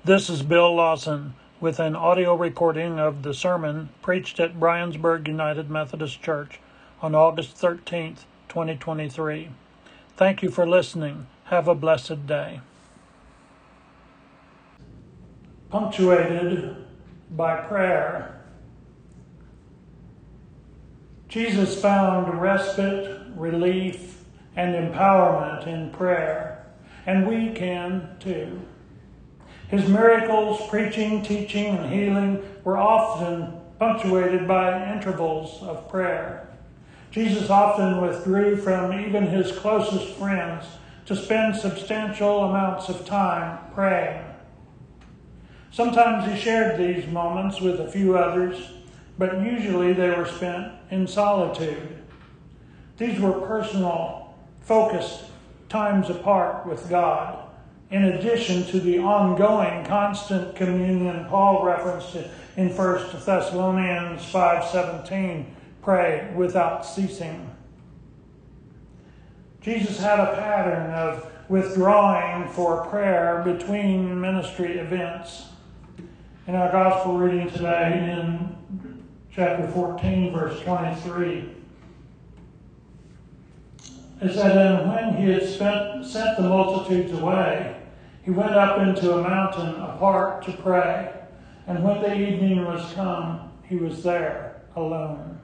This is Bill Lawson with an audio recording of the sermon preached at Bryansburg United Methodist Church on August 13th, 2023. Thank you for listening. Have a blessed day. Punctuated by prayer. Jesus found respite, relief, and empowerment in prayer, and we can too. His miracles, preaching, teaching, and healing were often punctuated by intervals of prayer. Jesus often withdrew from even his closest friends to spend substantial amounts of time praying. Sometimes he shared these moments with a few others, but usually they were spent in solitude. These were personal, focused times apart with God, in addition to the ongoing constant communion Paul referenced in 1 Thessalonians 5:17, pray without ceasing. Jesus had a pattern of withdrawing for prayer between ministry events. In our gospel reading today in chapter 14, verse 23, it said, "And when he had sent the multitudes away, he went up into a mountain apart to pray. And when the evening was come, he was there alone."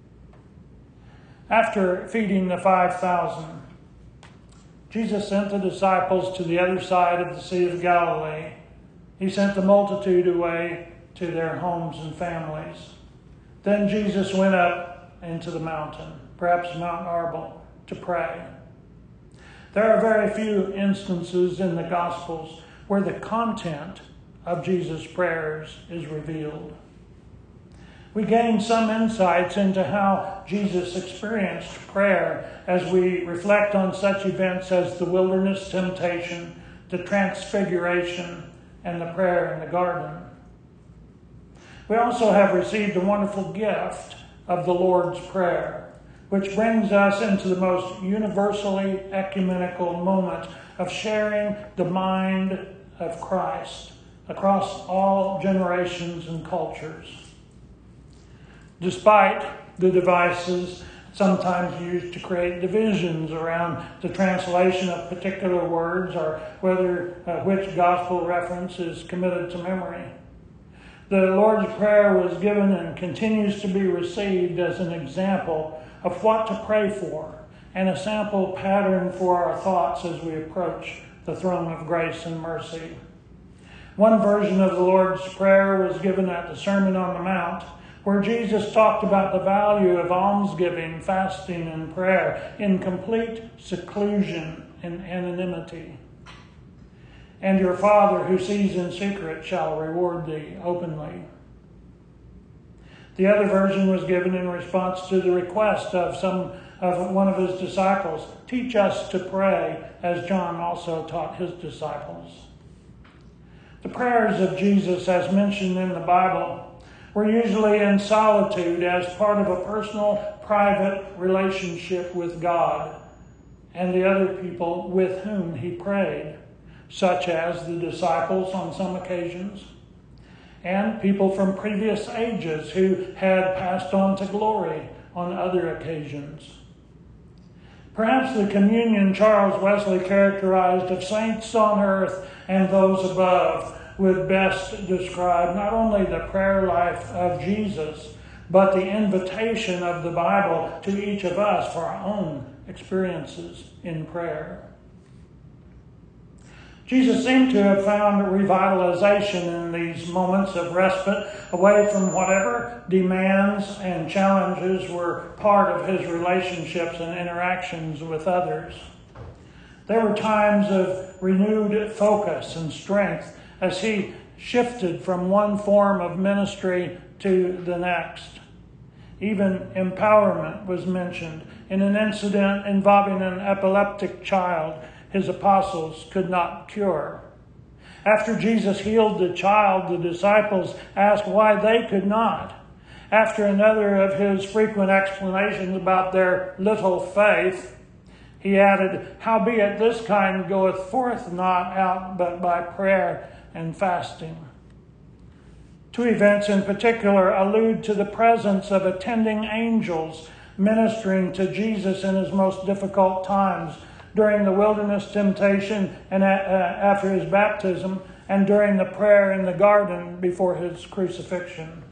After feeding the 5,000, Jesus sent the disciples to the other side of the Sea of Galilee. He sent the multitude away to their homes and families. Then Jesus went up into the mountain, perhaps Mount Arbel, to pray. There are very few instances in the Gospels where the content of Jesus' prayers is revealed. We gain some insights into how Jesus experienced prayer as we reflect on such events as the wilderness temptation, the transfiguration, and the prayer in the garden. We also have received a wonderful gift of the Lord's Prayer, which brings us into the most universally ecumenical moment of sharing the mind of Christ across all generations and cultures. Despite the devices sometimes used to create divisions around the translation of particular words or whether which gospel reference is committed to memory, the Lord's Prayer was given and continues to be received as an example of what to pray for and a sample pattern for our thoughts as we approach the throne of grace and mercy. One version of the Lord's Prayer was given at the Sermon on the Mount, where Jesus talked about the value of almsgiving, fasting, and prayer in complete seclusion and anonymity. "And your Father who sees in secret shall reward thee openly." The other version was given in response to the request of one of his disciples, "Teach us to pray, as John also taught his disciples." The prayers of Jesus, as mentioned in the Bible, were usually in solitude as part of a personal, private relationship with God and the other people with whom he prayed, such as the disciples on some occasions, and people from previous ages who had passed on to glory on other occasions. Perhaps the communion Charles Wesley characterized of saints on earth and those above would best describe not only the prayer life of Jesus, but the invitation of the Bible to each of us for our own experiences in prayer. Jesus seemed to have found revitalization in these moments of respite away from whatever demands and challenges were part of his relationships and interactions with others. There were times of renewed focus and strength as he shifted from one form of ministry to the next. Even empowerment was mentioned in an incident involving an epileptic child his apostles could not cure. After Jesus healed the child, the disciples asked why they could not. After another of his frequent explanations about their little faith, he added, "Howbeit this kind goeth forth not out but by prayer and fasting. Two events in particular allude to the presence of attending angels ministering to Jesus in his most difficult times, during the wilderness temptation and after his baptism, and during the prayer in the garden before his crucifixion.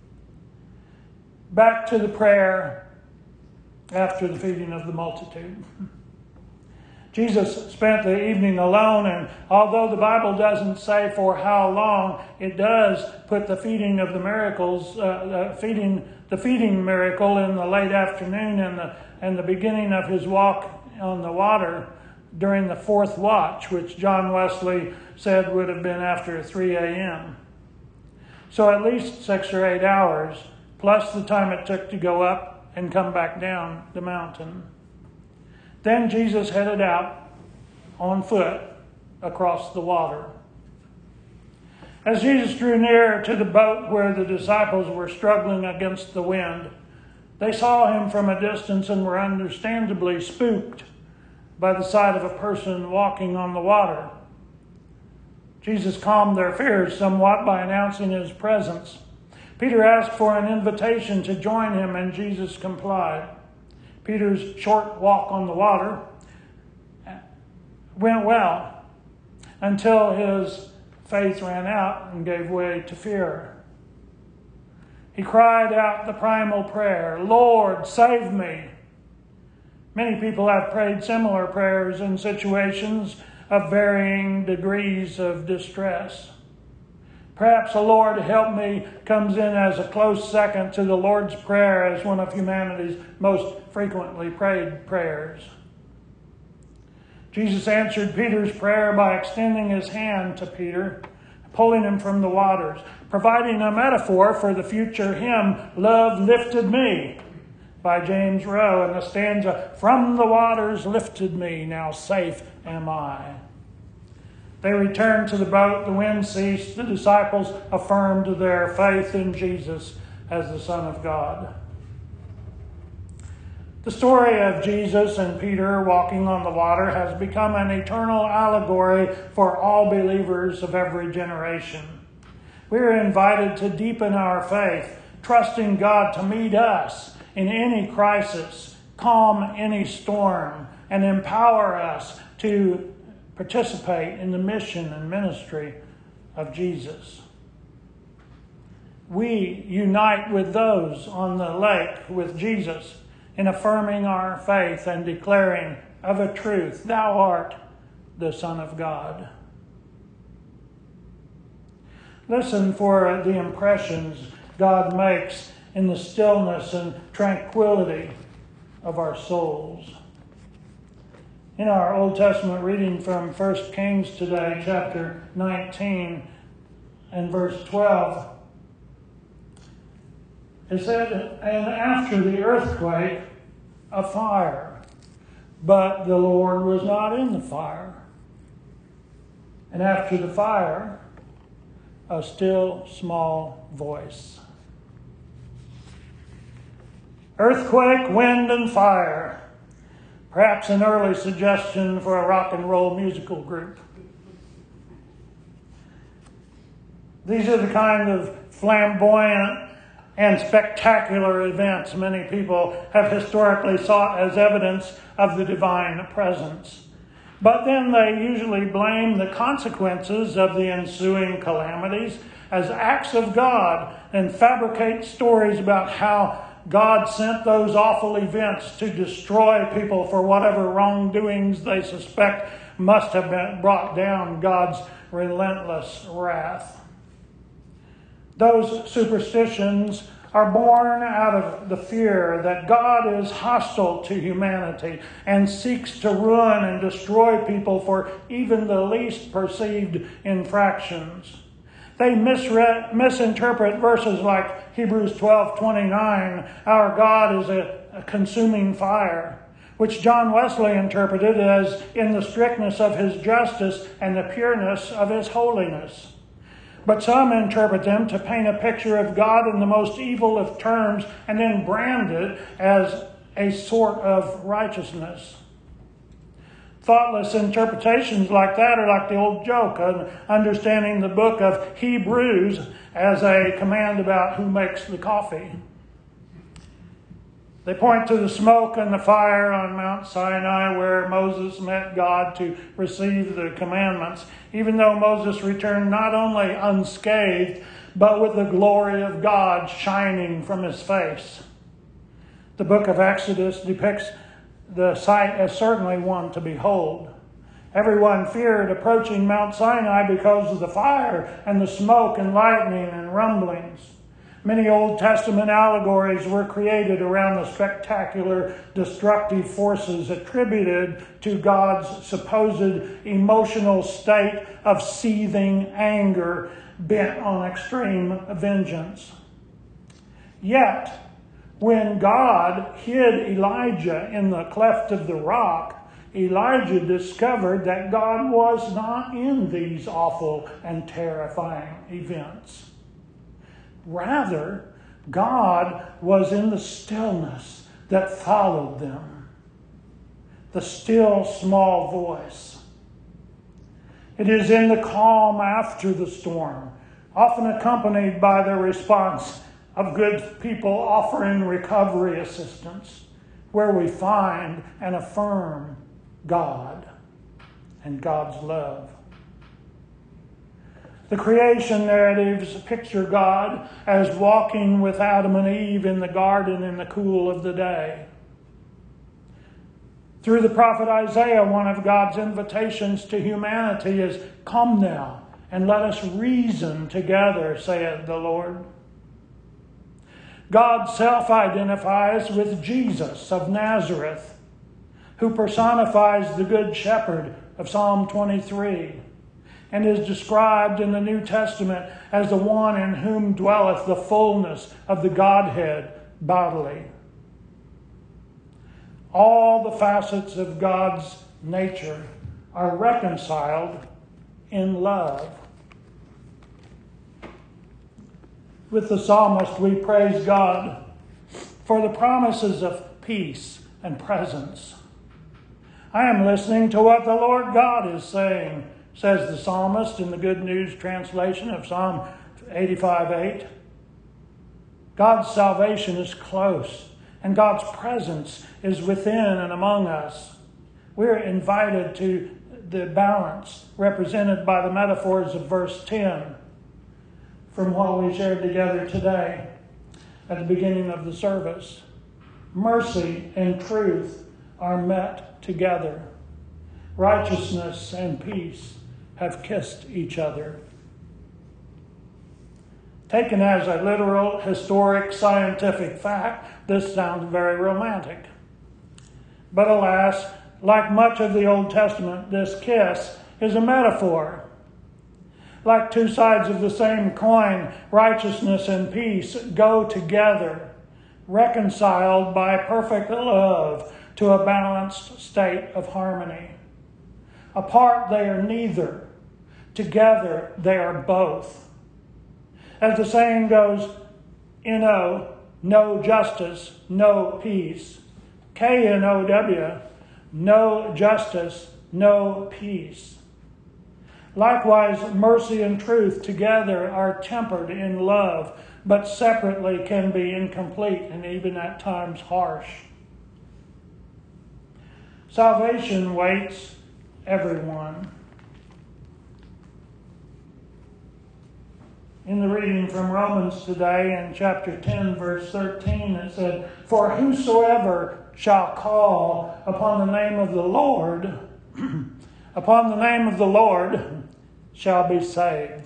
Back to the prayer after the feeding of the multitude. Jesus spent the evening alone, and although the Bible doesn't say for how long, it does put the feeding of the miracles, the feeding miracle in the late afternoon and the beginning of his walk on the water during the fourth watch, which John Wesley said would have been after 3 a.m. So at least 6 or 8 hours, plus the time it took to go up and come back down the mountain. Then Jesus headed out on foot across the water. As Jesus drew near to the boat where the disciples were struggling against the wind, they saw him from a distance and were understandably spooked by the sight of a person walking on the water. Jesus calmed their fears somewhat by announcing his presence. Peter asked for an invitation to join him, and Jesus complied. Peter's short walk on the water went well until his faith ran out and gave way to fear. He cried out the primal prayer, "Lord, save me." Many people have prayed similar prayers in situations of varying degrees of distress. Perhaps a "Lord, help me" comes in as a close second to the Lord's Prayer as one of humanity's most frequently prayed prayers. Jesus answered Peter's prayer by extending his hand to Peter, pulling him from the waters, providing a metaphor for the future hymn, "Love Lifted Me," by James Rowe, and the stanza, "From the waters lifted me, now safe am I." They returned to the boat, the wind ceased, the disciples affirmed their faith in Jesus as the Son of God. The story of Jesus and Peter walking on the water has become an eternal allegory for all believers of every generation. We are invited to deepen our faith, trusting God to meet us in any crisis, calm any storm, and empower us to participate in the mission and ministry of Jesus. We unite with those on the lake with Jesus in affirming our faith and declaring of a truth, "Thou art the Son of God." Listen for the impressions God makes in the stillness and tranquility of our souls. In our Old Testament reading from 1 Kings today, chapter 19 and verse 12, it said, "And after the earthquake, a fire, but the Lord was not in the fire. And after the fire, a still small voice." Earthquake, wind, and fire. Perhaps an early suggestion for a rock and roll musical group. These are the kind of flamboyant and spectacular events many people have historically sought as evidence of the divine presence. But then they usually blame the consequences of the ensuing calamities as acts of God and fabricate stories about how God sent those awful events to destroy people for whatever wrongdoings they suspect must have been brought down God's relentless wrath. Those superstitions are born out of the fear that God is hostile to humanity and seeks to ruin and destroy people for even the least perceived infractions. They misinterpret verses like Hebrews 12:29, "Our God is a consuming fire," which John Wesley interpreted as in the strictness of his justice and the pureness of his holiness. But some interpret them to paint a picture of God in the most evil of terms and then brand it as a sort of righteousness. Thoughtless interpretations like that are like the old joke of understanding the book of Hebrews as a command about who makes the coffee. They point to the smoke and the fire on Mount Sinai where Moses met God to receive the commandments, even though Moses returned not only unscathed, but with the glory of God shining from his face. The book of Exodus depicts the sight as certainly one to behold. Everyone feared approaching Mount Sinai because of the fire and the smoke and lightning and rumblings. Many Old Testament allegories were created around the spectacular destructive forces attributed to God's supposed emotional state of seething anger bent on extreme vengeance. Yet, when God hid Elijah in the cleft of the rock, Elijah discovered that God was not in these awful and terrifying events. Rather, God was in the stillness that followed them. The still small voice. It is in the calm after the storm, often accompanied by the response of good people offering recovery assistance, where we find and affirm God and God's love. The creation narratives picture God as walking with Adam and Eve in the garden in the cool of the day. Through the prophet Isaiah, one of God's invitations to humanity is, "Come now, and let us reason together, saith the Lord." God self-identifies with Jesus of Nazareth, who personifies the Good Shepherd of Psalm 23, and is described in the New Testament as the one in whom dwelleth the fullness of the Godhead bodily. All the facets of God's nature are reconciled in love. With the psalmist, we praise God for the promises of peace and presence. I am listening to what the Lord God is saying, says the psalmist in the Good News translation of Psalm 85:8. God's salvation is close, and God's presence is within and among us. We're invited to the balance represented by the metaphors of verse 10 from what we shared together today at the beginning of the service. Mercy and truth are met together. Righteousness and peace have kissed each other. Taken as a literal, historic, scientific fact, this sounds very romantic. But alas, like much of the Old Testament, this kiss is a metaphor. Like two sides of the same coin, righteousness and peace go together, reconciled by perfect love to a balanced state of harmony. Apart, they are neither. Together, they are both. As the saying goes, N-O, no justice, no peace. K-N-O-W, no justice, no peace. Likewise, mercy and truth together are tempered in love, but separately can be incomplete and even at times harsh. Salvation waits everyone. In the reading from Romans today in chapter 10, verse 13, it said, "For whosoever shall call upon the name of the Lord, upon the name of the Lord shall be saved."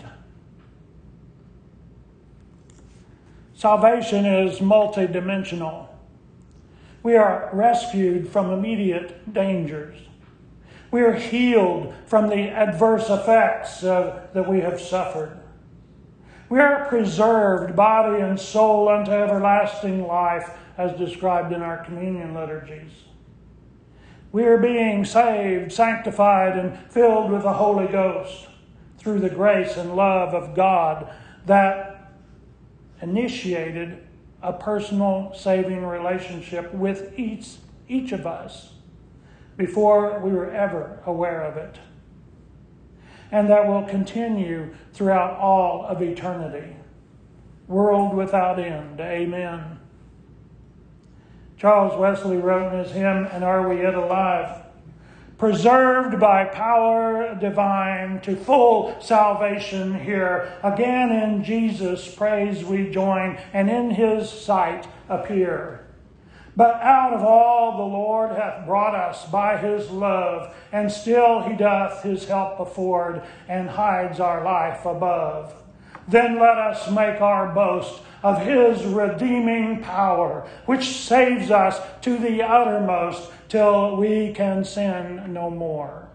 Salvation is multidimensional. We are rescued from immediate dangers. We are healed from the adverse effects that we have suffered. We are preserved, body and soul, unto everlasting life, as described in our communion liturgies. We are being saved, sanctified, and filled with the Holy Ghost through the grace and love of God that initiated a personal saving relationship with each of us. before we were ever aware of it, and that will continue throughout all of eternity, world without end. Amen. Charles Wesley wrote in his hymn, "And Are We Yet Alive?" Preserved by power divine to full salvation here, again in Jesus' praise we join, and in his sight appear. But out of all the Lord hath brought us by his love, and still he doth his help afford, and hides our life above. Then let us make our boast of his redeeming power, which saves us to the uttermost, till we can sin no more.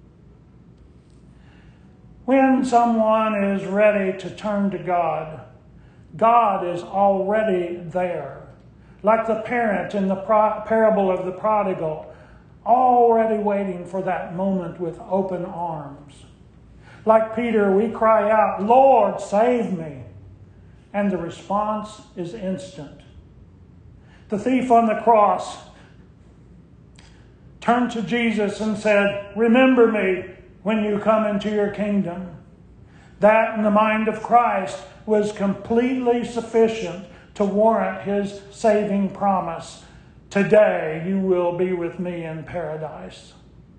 When someone is ready to turn to God, God is already there. Like the parent in the parable of the prodigal, already waiting for that moment with open arms. Like Peter, we cry out, "Lord, save me." And the response is instant. The thief on the cross turned to Jesus and said, "Remember me when you come into your kingdom." That in the mind of Christ was completely sufficient to warrant his saving promise, "Today you will be with me in paradise."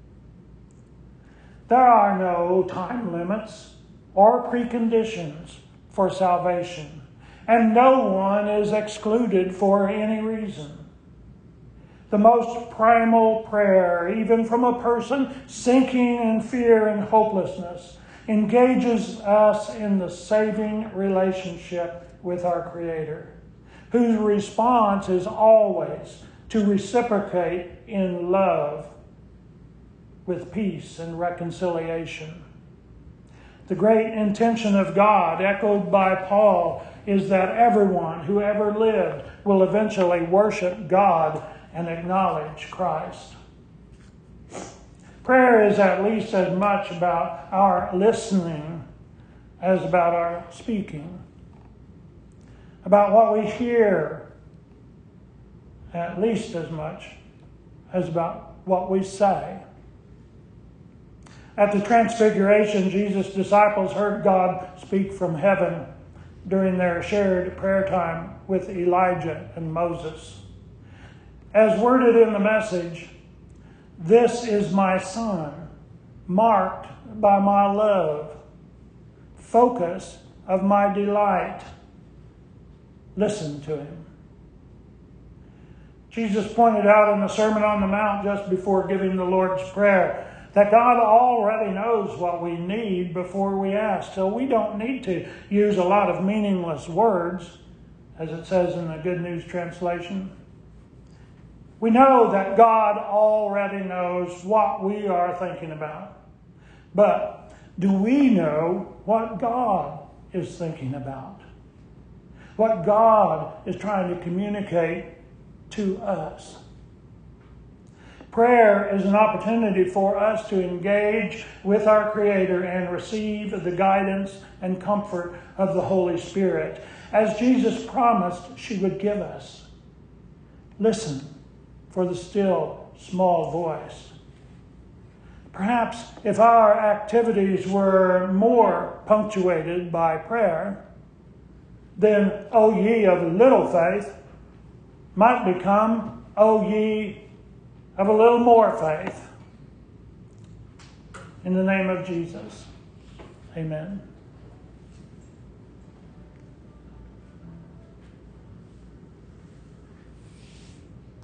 There are no time limits or preconditions for salvation, and no one is excluded for any reason. The most primal prayer, even from a person sinking in fear and hopelessness, engages us in the saving relationship with our Creator, whose response is always to reciprocate in love with peace and reconciliation. The great intention of God, echoed by Paul, is that everyone who ever lived will eventually worship God and acknowledge Christ. Prayer is at least as much about our listening as about our speaking, about what we hear at least as much as about what we say. At the Transfiguration, Jesus' disciples heard God speak from heaven during their shared prayer time with Elijah and Moses. As worded in the message, "This is my Son, marked by my love, focus of my delight. Listen to him." Jesus pointed out in the Sermon on the Mount just before giving the Lord's Prayer that God already knows what we need before we ask. So we don't need to use a lot of meaningless words, as it says in the Good News Translation. We know that God already knows what we are thinking about. But do we know what God is thinking about? What God is trying to communicate to us? Prayer is an opportunity for us to engage with our Creator and receive the guidance and comfort of the Holy Spirit, as Jesus promised she would give us. Listen for the still, small voice. Perhaps if our activities were more punctuated by prayer, then "O ye of little faith" might become "O ye of a little more faith." In the name of Jesus, amen.